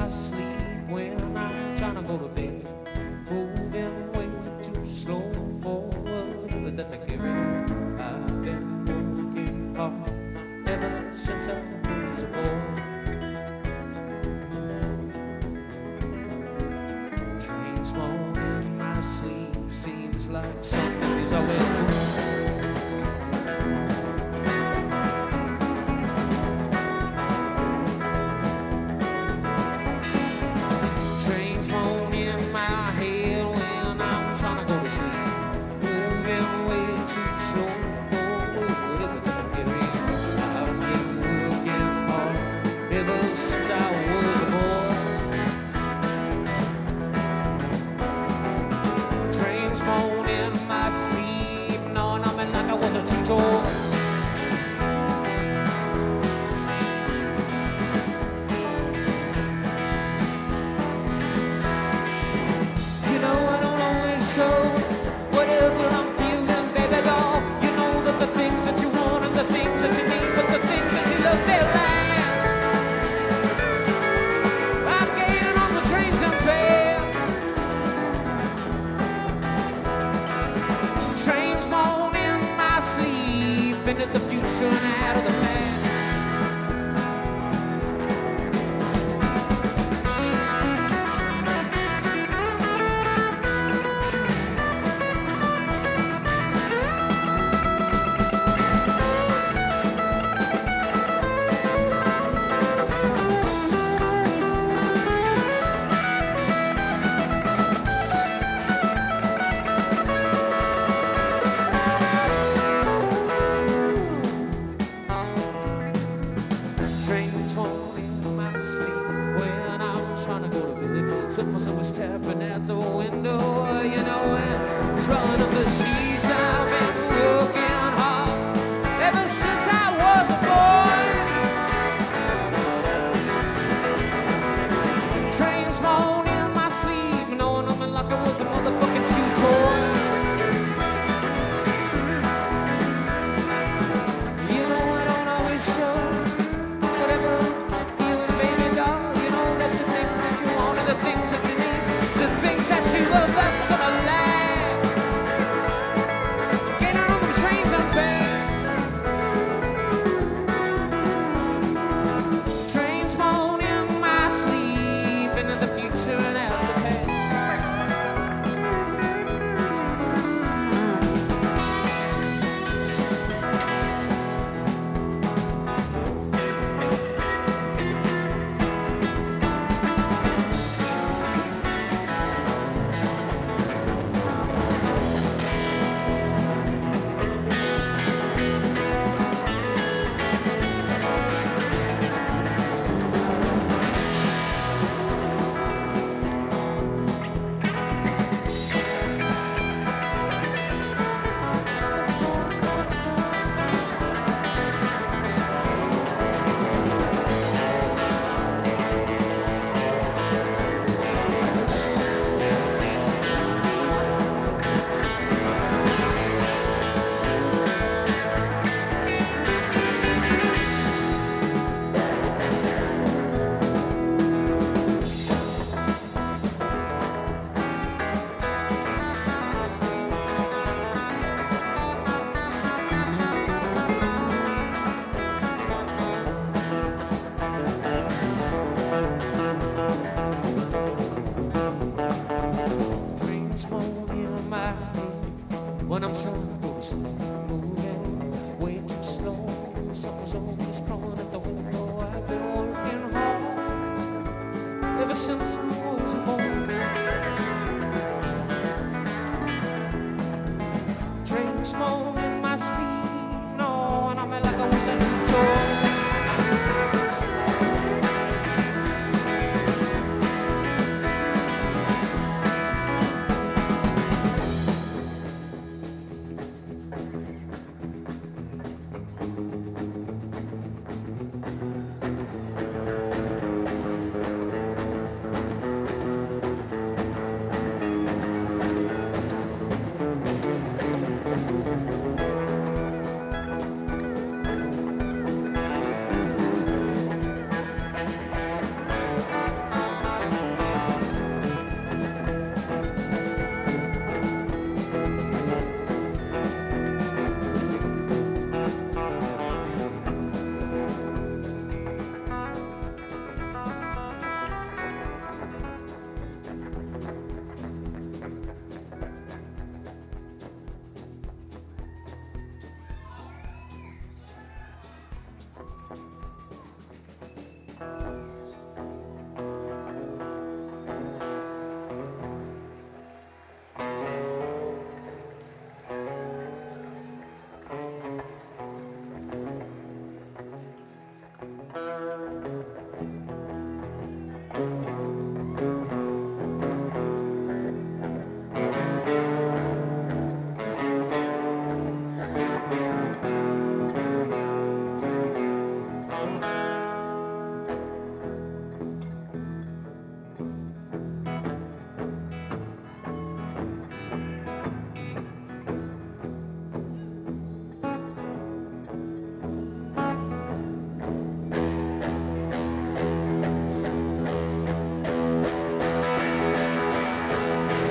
my sleep when I'm trying to go to bed. Moving way too slow forward, that I carry. I've been working hard ever since I was a boy. Trains fall in my sleep, seems like something is always good. Into the future and out of the past. Someone was tapping at the window, you know, and crawling up the sheets. I've been working hard ever since I was a boy. Trains moan in my sleep, knowing I'm like I was a motherfucking chew toy. You know I don't always show whatever I'm feeling, baby doll. You know that the things that you want are the things that you need, the things that you love that's gonna last. Getting on the trains and fast. Trains moan in my sleep into the future and out of the past. When I'm trying to go to sleep, moving way too slow. Something's always crawling at the window. I've been working hard ever since I was a boy. Trains moan in my sleep, no, and I'm like I was a true toy.